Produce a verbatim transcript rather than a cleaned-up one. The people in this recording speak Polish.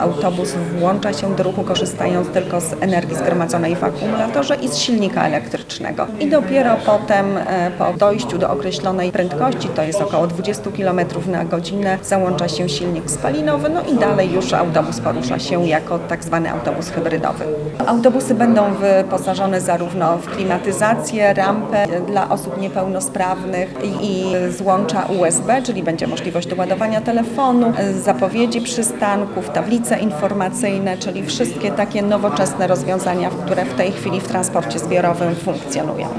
Autobus włącza się do ruchu korzystając tylko z energii zgromadzonej w akumulatorze i z silnika elektrycznego. I dopiero potem po dojściu do określonej prędkości, to jest około dwadzieścia kilometrów na godzinę, załącza się silnik spalinowy, no i dalej już autobus porusza się jako tak zwany autobus hybrydowy. Autobusy będą wyposażone zarówno w klimatyzację, rampę dla osób niepełnosprawnych i złącza U S B, czyli będzie możliwość doładowania telefonu, zapowiedzi przystanków, tablice informacyjne, czyli wszystkie takie nowoczesne rozwiązania, które w tej chwili w transporcie zbiorowym funkcjonują.